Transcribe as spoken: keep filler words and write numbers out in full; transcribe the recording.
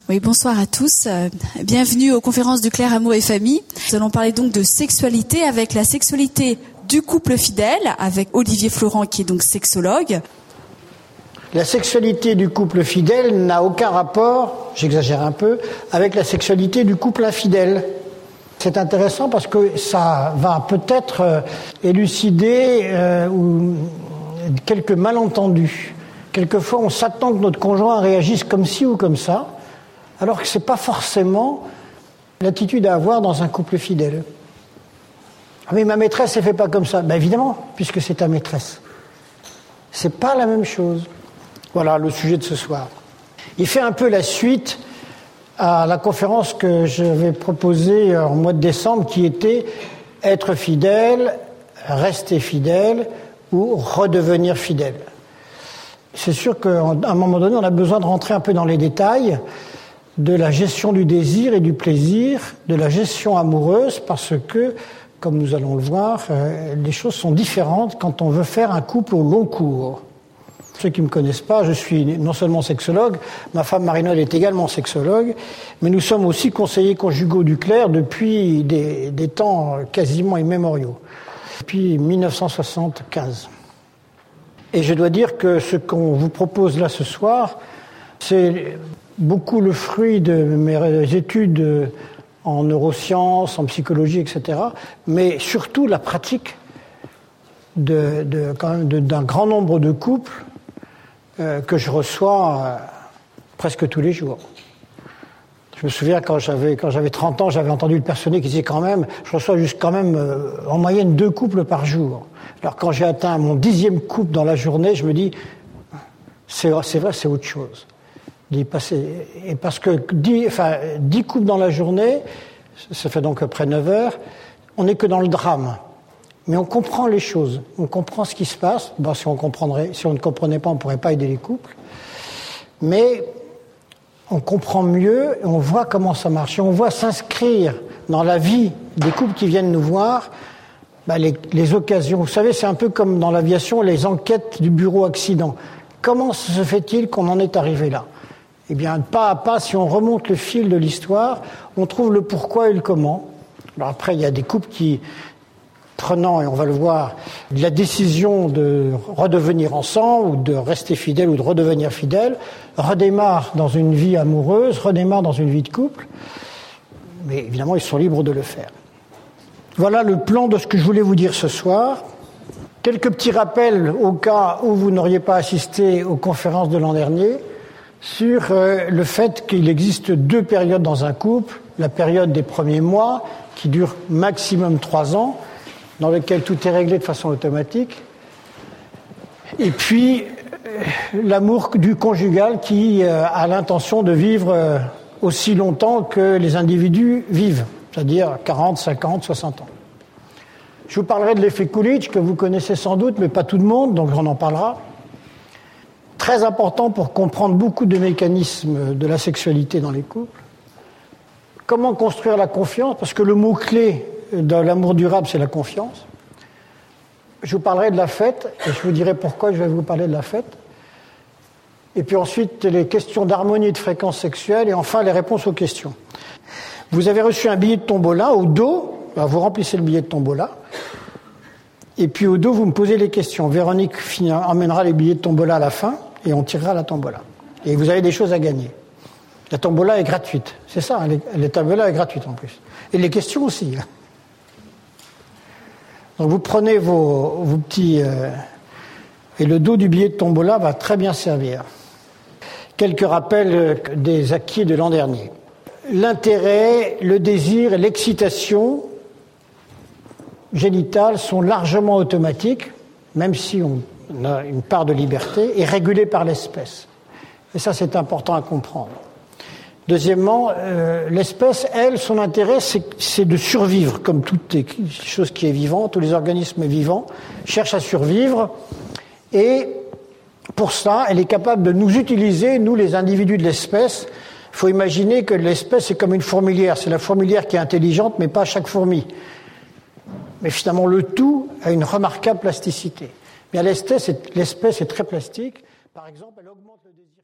Oui, bonsoir à tous. Euh, bienvenue aux conférences du Clair Amour et Famille. Nous allons parler donc de sexualité avec la sexualité du couple fidèle, avec Olivier Florent qui est donc sexologue. La sexualité du couple fidèle n'a aucun rapport, j'exagère un peu, avec la sexualité du couple infidèle. C'est intéressant parce que ça va peut-être élucider euh, ou, quelques malentendus. Quelquefois, on s'attend que notre conjoint réagisse comme ci ou comme ça, alors que ce n'est pas forcément l'attitude à avoir dans un couple fidèle. Ah, mais ma maîtresse, elle ne fait pas comme ça. Ben évidemment, puisque c'est ta maîtresse. C'est pas la même chose. Voilà le sujet de ce soir. Il fait un peu la suite à la conférence que j'avais proposée en mois de décembre, qui était être fidèle, rester fidèle ou redevenir fidèle. C'est sûr qu'à un moment donné, on a besoin de rentrer un peu dans les détails de la gestion du désir et du plaisir, de la gestion amoureuse, parce que, comme nous allons le voir, euh, les choses sont différentes quand on veut faire un couple au long cours. Ceux qui ne me connaissent pas, je suis non seulement sexologue, ma femme Marie-Noël est également sexologue, mais nous sommes aussi conseillers conjugaux du Clair depuis des, des temps quasiment immémoriaux, depuis dix-neuf cent soixante-quinze. Et je dois dire que ce qu'on vous propose là ce soir, c'est beaucoup le fruit de mes études en neurosciences, en psychologie, et cetera, mais surtout la pratique de, de, quand même de, d'un grand nombre de couples euh, que je reçois euh, presque tous les jours. Je me souviens quand j'avais, quand j'avais trente ans, j'avais entendu le personnier qui disait quand même, je reçois juste quand même euh, en moyenne deux couples par jour. Alors quand j'ai atteint mon dixième couple dans la journée, je me dis, c'est, c'est vrai, c'est autre chose. Et parce que dix, enfin, dix couples dans la journée, ça fait donc à peu près neuf heures, on n'est que dans le drame. Mais on comprend les choses, on comprend ce qui se passe. Bon, si on comprendrait, si on ne comprenait pas, on ne pourrait pas aider les couples. Mais on comprend mieux, et on voit comment ça marche. Et on voit s'inscrire dans la vie des couples qui viennent nous voir bah, les, les occasions. Vous savez, c'est un peu comme dans l'aviation, les enquêtes du bureau accident. Comment se fait-il qu'on en est arrivé là ? Eh bien, pas à pas, si on remonte le fil de l'histoire, on trouve le pourquoi et le comment. Alors après, il y a des couples qui, prenant, et on va le voir, la décision de redevenir ensemble, ou de rester fidèle, ou de redevenir fidèle, redémarrent dans une vie amoureuse, redémarrent dans une vie de couple. Mais évidemment, ils sont libres de le faire. Voilà le plan de ce que je voulais vous dire ce soir. Quelques petits rappels au cas où vous n'auriez pas assisté aux conférences de l'an dernier, sur euh, le fait qu'il existe deux périodes dans un couple, la période des premiers mois, qui dure maximum trois ans, dans laquelle tout est réglé de façon automatique, et puis euh, l'amour du conjugal qui euh, a l'intention de vivre euh, aussi longtemps que les individus vivent, c'est-à-dire quarante, cinquante, soixante ans. Je vous parlerai de l'effet Coolidge, que vous connaissez sans doute, mais pas tout le monde, donc on en parlera. Très important pour comprendre beaucoup de mécanismes de la sexualité dans les couples. Comment construire la confiance ? Parce que le mot-clé de l'amour durable, c'est la confiance. Je vous parlerai de la fête, et je vous dirai pourquoi je vais vous parler de la fête. Et puis ensuite, les questions d'harmonie et de fréquence sexuelle, et enfin, les réponses aux questions. Vous avez reçu un billet de tombola au dos, vous remplissez le billet de tombola, et puis au dos, vous me posez les questions. Véronique emmènera les billets de tombola à la fin, et on tirera la tombola. Et vous avez des choses à gagner. La tombola est gratuite. C'est ça, la tombola est gratuite en plus. Et les questions aussi. Donc vous prenez vos, vos petits... Euh, et le dos du billet de tombola va très bien servir. Quelques rappels des acquis de l'an dernier. L'intérêt, le désir et l'excitation génitale sont largement automatiques, même si on a une part de liberté, et régulés par l'espèce. Et ça, c'est important à comprendre. Deuxièmement, euh, l'espèce, elle, son intérêt, c'est, c'est de survivre, comme toutes les choses qui est vivant, tous les organismes vivants cherchent à survivre, et pour ça, elle est capable de nous utiliser, nous, les individus de l'espèce. Il faut imaginer que l'espèce est comme une fourmilière. C'est la fourmilière qui est intelligente, mais pas chaque fourmi. Mais finalement, le tout a une remarquable plasticité. Bien, l'espèce est, l'espèce est très plastique. Par exemple, elle augmente le désir.